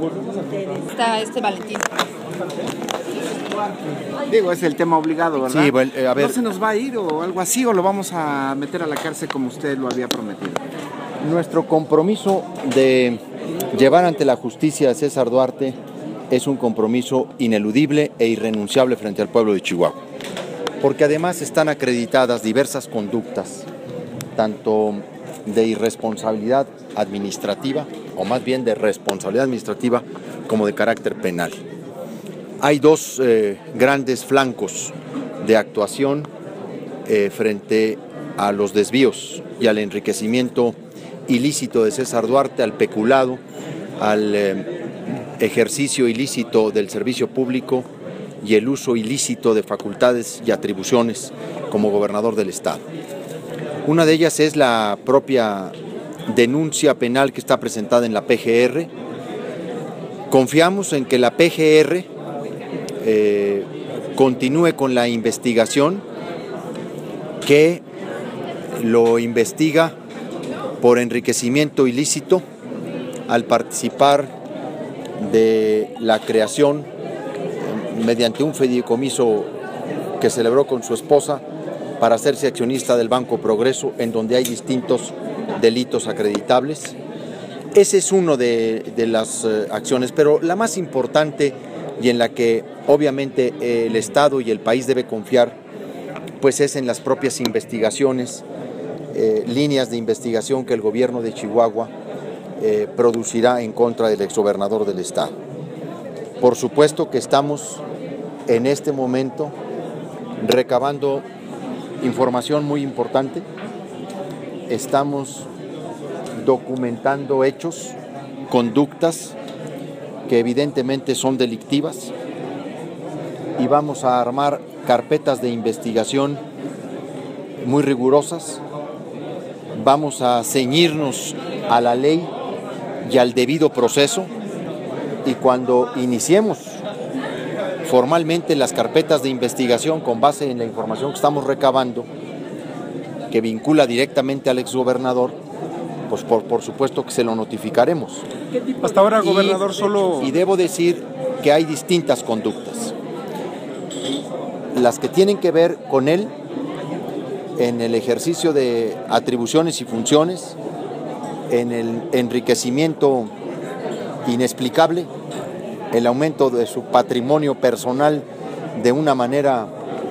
está Valentín. Digo, es el tema obligado, ¿verdad? Sí, bueno, a ver. ¿No se nos va a ir o algo así, o lo vamos a meter a la cárcel como usted lo había prometido? Nuestro compromiso de llevar ante la justicia a César Duarte es un compromiso ineludible e irrenunciable frente al pueblo de Chihuahua, porque además están acreditadas diversas conductas, tanto de irresponsabilidad administrativa, o más bien de responsabilidad administrativa, como de carácter penal. Hay dos grandes flancos de actuación frente a los desvíos y al enriquecimiento ilícito de César Duarte, al peculado, al ejercicio ilícito del servicio público y el uso ilícito de facultades y atribuciones como gobernador del estado. Una de ellas es la propia denuncia penal que está presentada en la PGR. Confiamos en que la PGR continúe con la investigación, que lo investiga por enriquecimiento ilícito al participar de la creación mediante un fideicomiso que celebró con su esposa para hacerse accionista del Banco Progreso, en donde hay distintos delitos acreditables. Ese es uno de las acciones, pero la más importante y en la que obviamente el Estado y el país debe confiar, pues es en las propias investigaciones, líneas de investigación que el gobierno de Chihuahua producirá en contra del exgobernador del Estado. Por supuesto que estamos en este momento recabando información muy importante, estamos documentando hechos, conductas que evidentemente son delictivas, y vamos a armar carpetas de investigación muy rigurosas. Vamos a ceñirnos a la ley y al debido proceso, y cuando iniciemos formalmente las carpetas de investigación con base en la información que estamos recabando, que vincula directamente al exgobernador, pues por supuesto que se lo notificaremos. Hasta ahora, gobernador, Y debo decir que hay distintas conductas. Las que tienen que ver con él en el ejercicio de atribuciones y funciones, en el enriquecimiento inexplicable, el aumento de su patrimonio personal de una manera,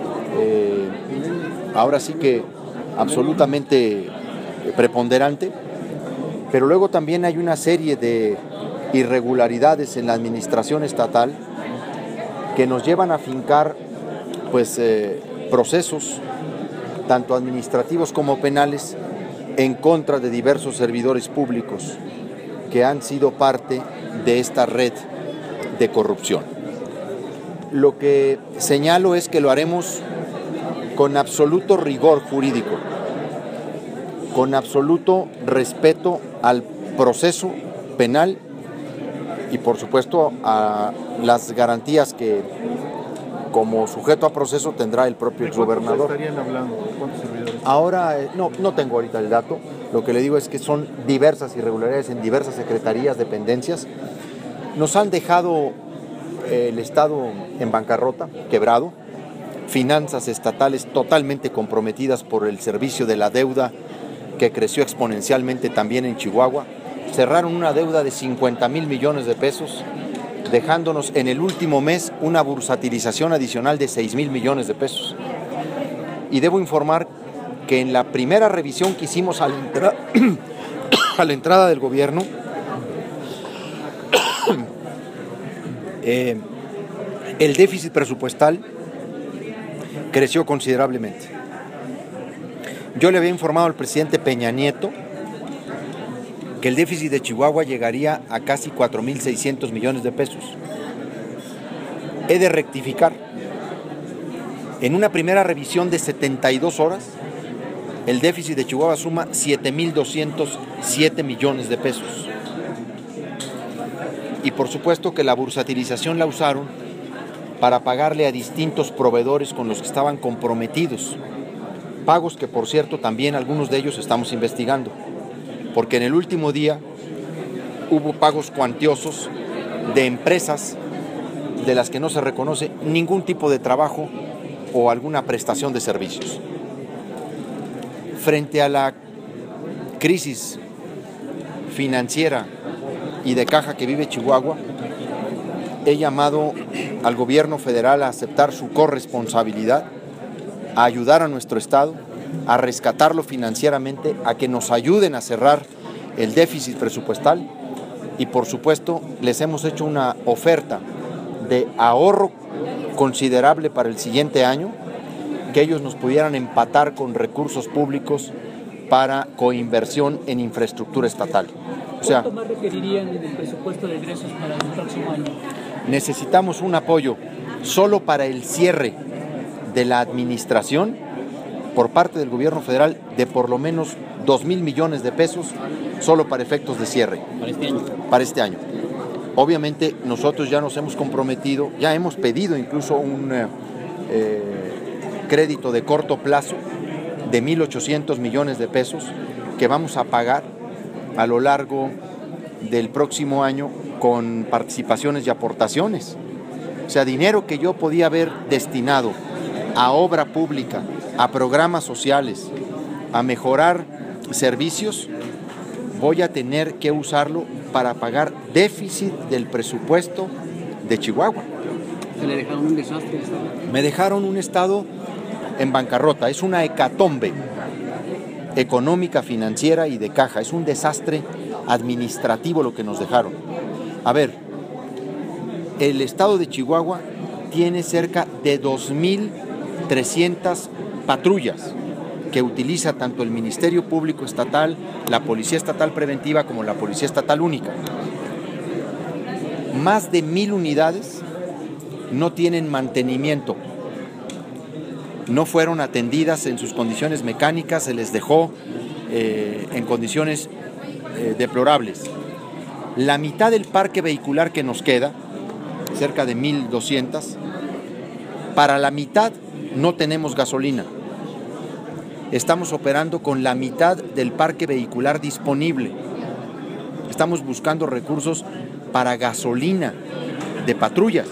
ahora sí que absolutamente preponderante, pero luego también hay una serie de irregularidades en la administración estatal que nos llevan a fincar procesos tanto administrativos como penales en contra de diversos servidores públicos que han sido parte de esta red de corrupción. Lo que señalo es que lo haremos con absoluto rigor jurídico, con absoluto respeto al proceso penal y por supuesto a las garantías que como sujeto a proceso tendrá el propio exgobernador. ¿De cuántos estarían hablando? ¿De cuántos servidores? Ahora no tengo ahorita el dato, lo que le digo es que son diversas irregularidades en diversas secretarías, dependencias. Nos han dejado el Estado en bancarrota, quebrado, finanzas estatales totalmente comprometidas por el servicio de la deuda que creció exponencialmente también en Chihuahua. Cerraron una deuda de 50,000 millones de pesos, dejándonos en el último mes una bursatilización adicional de 6,000 millones de pesos. Y debo informar que en la primera revisión que hicimos a la entrada del gobierno, el déficit presupuestal creció considerablemente. Yo le había informado al presidente Peña Nieto que el déficit de Chihuahua llegaría a casi 4,600 millones de pesos. He de rectificar. En una primera revisión de 72 horas, el déficit de Chihuahua suma 7,207 millones de pesos. Y por supuesto que la bursatilización la usaron para pagarle a distintos proveedores con los que estaban comprometidos. Pagos que, por cierto, también algunos de ellos estamos investigando. Porque en el último día hubo pagos cuantiosos de empresas de las que no se reconoce ningún tipo de trabajo o alguna prestación de servicios. Frente a la crisis financiera y de caja que vive Chihuahua, he llamado al gobierno federal a aceptar su corresponsabilidad, a ayudar a nuestro estado, a rescatarlo financieramente, a que nos ayuden a cerrar el déficit presupuestal y, por supuesto, les hemos hecho una oferta de ahorro considerable para el siguiente año, que ellos nos pudieran empatar con recursos públicos para coinversión en infraestructura estatal. O sea, ¿cuánto más requerirían en el presupuesto de egresos para el próximo año? Necesitamos un apoyo solo para el cierre de la administración por parte del gobierno federal de por lo menos 2,000 millones de pesos solo para efectos de cierre. Para este año. Obviamente nosotros ya nos hemos comprometido, ya hemos pedido incluso un crédito de corto plazo de 1,800 millones de pesos que vamos a pagar a lo largo del próximo año con participaciones y aportaciones. O sea, dinero que yo podía haber destinado a obra pública, a programas sociales, a mejorar servicios, voy a tener que usarlo para pagar déficit del presupuesto de Chihuahua. Se le dejaron un desastre. Me dejaron un estado en bancarrota, es una hecatombe económica, financiera y de caja, es un desastre administrativo lo que nos dejaron. A ver, el estado de Chihuahua tiene cerca de 2,300 patrullas que utiliza tanto el Ministerio Público Estatal, la Policía Estatal Preventiva como la Policía Estatal Única. Más de 1,000 unidades no tienen mantenimiento, no fueron atendidas en sus condiciones mecánicas, se les dejó en condiciones deplorables. La mitad del parque vehicular que nos queda, cerca de 1,200, para la mitad no tenemos gasolina. Estamos operando con la mitad del parque vehicular disponible. Estamos buscando recursos para gasolina de patrullas.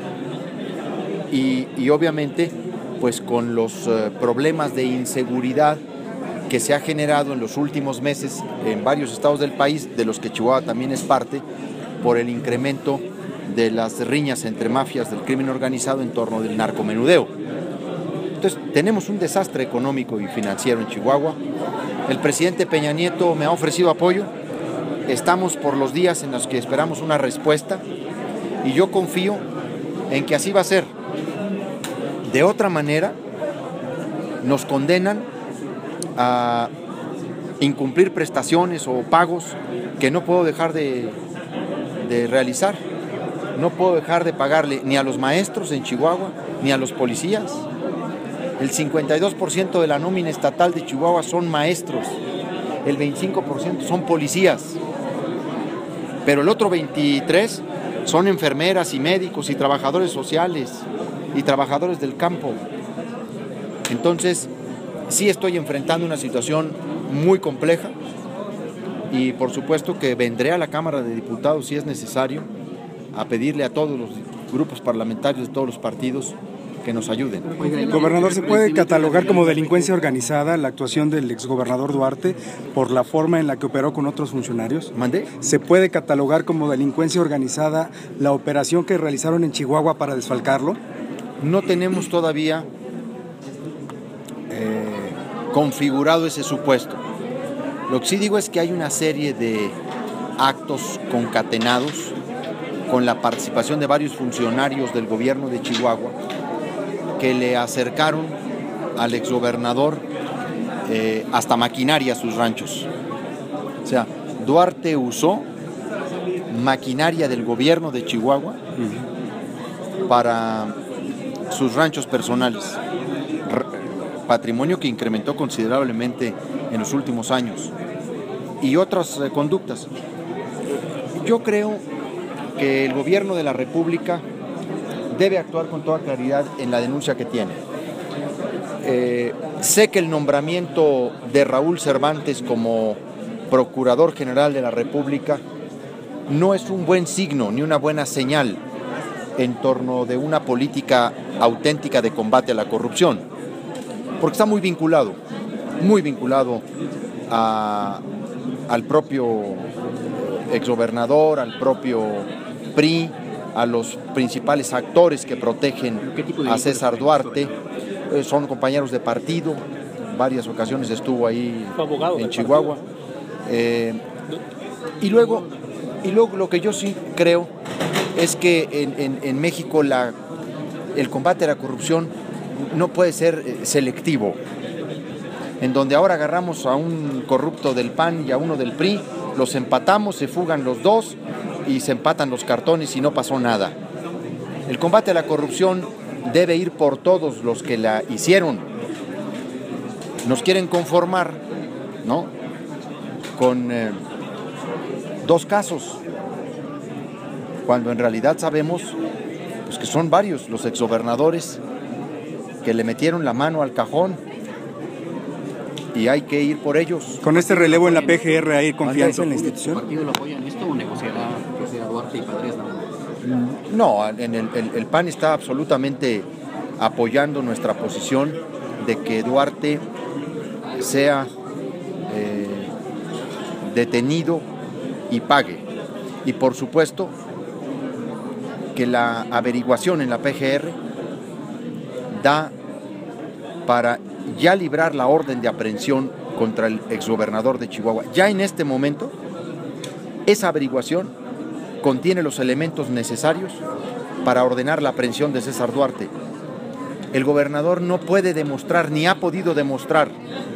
Y obviamente, pues con los problemas de inseguridad que se ha generado en los últimos meses en varios estados del país, de los que Chihuahua también es parte, por el incremento de las riñas entre mafias del crimen organizado en torno del narcomenudeo. Entonces, tenemos un desastre económico y financiero en Chihuahua. El presidente Peña Nieto me ha ofrecido apoyo. Estamos por los días en los que esperamos una respuesta y yo confío en que así va a ser. De otra manera, nos condenan a incumplir prestaciones o pagos que no puedo dejar de realizar. No puedo dejar de pagarle ni a los maestros en Chihuahua, ni a los policías. El 52% de la nómina estatal de Chihuahua son maestros, el 25% son policías, pero el otro 23% son enfermeras y médicos y trabajadores sociales y trabajadores del campo. Entonces, sí estoy enfrentando una situación muy compleja y por supuesto que vendré a la Cámara de Diputados si es necesario a pedirle a todos los grupos parlamentarios de todos los partidos que nos ayuden. Gobernador, ¿se puede catalogar como delincuencia organizada la actuación del exgobernador Duarte por la forma en la que operó con otros funcionarios? ¿Mandé? ¿Se puede catalogar como delincuencia organizada la operación que realizaron en Chihuahua para desfalcarlo? No tenemos todavía configurado ese supuesto. Lo que sí digo es que hay una serie de actos concatenados con la participación de varios funcionarios del gobierno de Chihuahua que le acercaron al exgobernador hasta maquinaria a sus ranchos. O sea, Duarte usó maquinaria del gobierno de Chihuahua para sus ranchos personales, patrimonio que incrementó considerablemente en los últimos años, y otras conductas. Yo creo que el gobierno de la República debe actuar con toda claridad en la denuncia que tiene. Sé que el nombramiento de Raúl Cervantes como Procurador General de la República no es un buen signo ni una buena señal en torno de una política auténtica de combate a la corrupción, porque está muy vinculado al propio exgobernador, al propio PRI, a los principales actores que protegen a César Duarte. Son compañeros de partido, varias ocasiones estuvo ahí en Chihuahua. Y luego lo que yo sí creo es que en México el combate a la corrupción no puede ser selectivo, en donde ahora agarramos a un corrupto del PAN y a uno del PRI, los empatamos, se fugan los dos y se empatan los cartones y no pasó nada. El combate a la corrupción debe ir por todos los que la hicieron. Nos quieren conformar, ¿no?, con dos casos, cuando en realidad sabemos pues, que son varios los exgobernadores que le metieron la mano al cajón y hay que ir por ellos. Con este relevo en la PGR, ¿hay confianza en la institución? ¿El partido lo apoya en esto o negociará que sea Duarte y Padres nada más? No, el PAN está absolutamente apoyando nuestra posición de que Duarte sea detenido y pague. Y por supuesto que la averiguación en la PGR da para ya librar la orden de aprehensión contra el exgobernador de Chihuahua. Ya en este momento, esa averiguación contiene los elementos necesarios para ordenar la aprehensión de César Duarte. El gobernador no puede demostrar, ni ha podido demostrar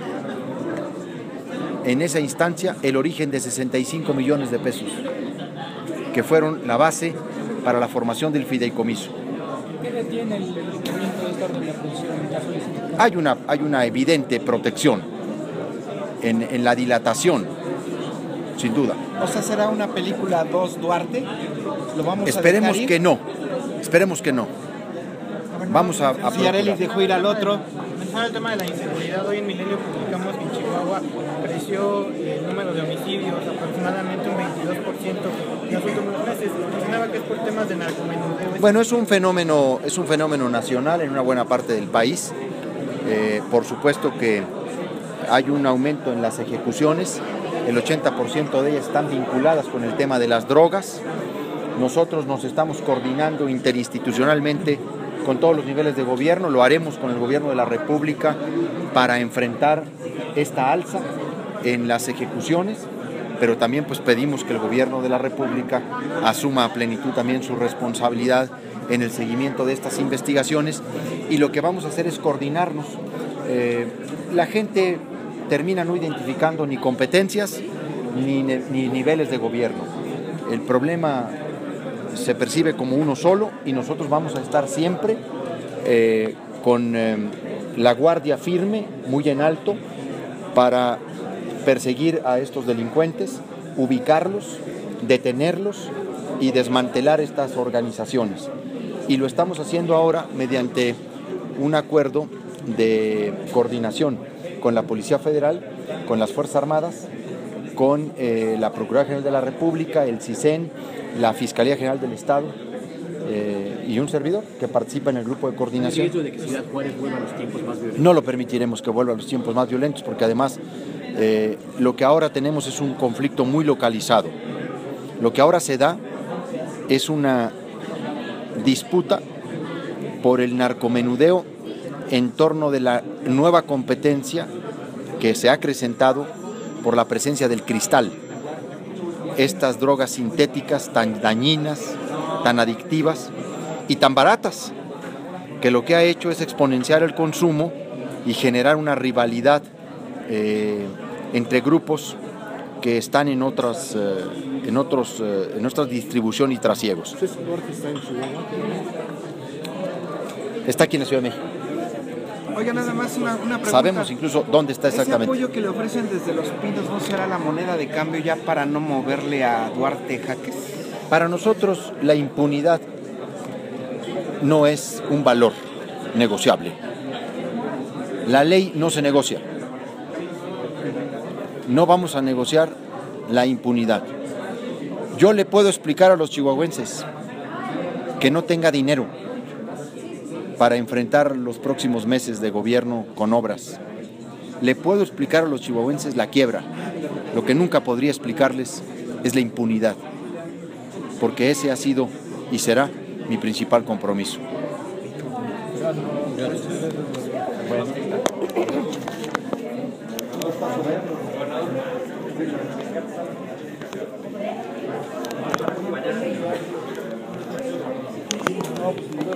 en esa instancia el origen de 65 millones de pesos, que fueron la base para la formación del fideicomiso. ¿Qué detiene el cumplimiento de esta orden de aprehensión en caso de Hay una evidente protección en la dilatación, sin duda. O sea, ¿será una película 2 Duarte? ¿Lo vamos Esperemos a dejar ir? que no. Esperemos que no. Vamos a Si Arelis dejó ir al otro. Mencionaba el tema de la inseguridad. Hoy en Milenio publicamos que en Chihuahua creció el número de homicidios aproximadamente un 22% en los últimos meses. Mencionaba que es por temas de narcomenudeo. Bueno, es un fenómeno nacional en una buena parte del país. Por supuesto que hay un aumento en las ejecuciones. El 80% de ellas están vinculadas con el tema de las drogas. Nosotros nos estamos coordinando interinstitucionalmente con todos los niveles de gobierno, lo haremos con el gobierno de la República para enfrentar esta alza en las ejecuciones, pero también pues pedimos que el gobierno de la República asuma a plenitud también su responsabilidad en el seguimiento de estas investigaciones, y lo que vamos a hacer es coordinarnos. La gente termina no identificando ni competencias ni niveles de gobierno. El problema se percibe como uno solo y nosotros vamos a estar siempre con la guardia firme, muy en alto, para perseguir a estos delincuentes, ubicarlos, detenerlos y desmantelar estas organizaciones. Y lo estamos haciendo ahora mediante un acuerdo de coordinación con la Policía Federal, con las Fuerzas Armadas, con la Procuraduría General de la República, el CISEN, la Fiscalía General del Estado y un servidor que participa en el grupo de coordinación. ¿El riesgo de que Ciudad Juárez vuelva a los tiempos más violentos? No lo permitiremos que vuelva a los tiempos más violentos, porque además lo que ahora tenemos es un conflicto muy localizado. Lo que ahora se da es una disputa por el narcomenudeo en torno de la nueva competencia que se ha acrecentado por la presencia del cristal. Estas drogas sintéticas tan dañinas, tan adictivas y tan baratas, que lo que ha hecho es exponenciar el consumo y generar una rivalidad entre grupos que están en otra distribución y trasiegos. Está aquí en la Ciudad de México. Oiga, nada más una pregunta. Sabemos incluso dónde está exactamente. ¿Ese apoyo que le ofrecen desde Los Pinos no será la moneda de cambio ya para no moverle a Duarte jaques? Para nosotros la impunidad no es un valor negociable. La ley no se negocia. No vamos a negociar la impunidad. Yo le puedo explicar a los chihuahuenses que no tenga dinero para enfrentar los próximos meses de gobierno con obras. Le puedo explicar a los chihuahuenses la quiebra. Lo que nunca podría explicarles es la impunidad, porque ese ha sido y será mi principal compromiso. No, pues,